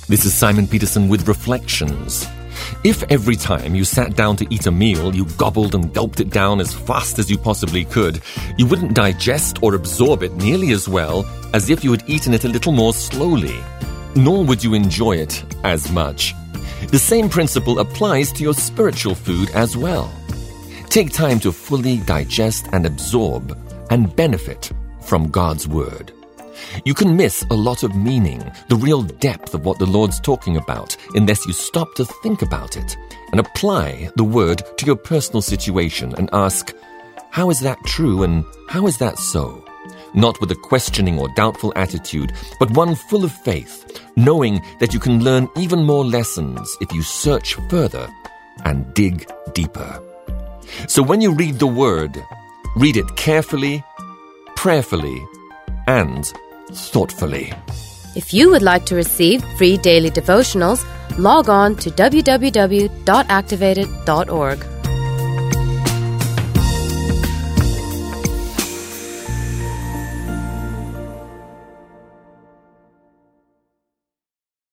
This is Simon Peterson with Reflections. If every time you sat down to eat a meal, you gobbled and gulped it down as fast as you possibly could, you wouldn't digest or absorb it nearly as well as if you had eaten it a little more slowly. Nor would you enjoy it as much. The same principle applies to your spiritual food as well. Take time to fully digest and absorb and benefit from God's Word. You can miss a lot of meaning, the real depth of what the Lord's talking about, unless you stop to think about it and apply the Word to your personal situation and ask, how is that true and how is that so? Not with a questioning or doubtful attitude, but one full of faith, knowing that you can learn even more lessons if you search further and dig deeper. So when you read the Word, read it carefully, prayerfully, and thoughtfully. If you would like to receive free daily devotionals, log on to www.activated.org.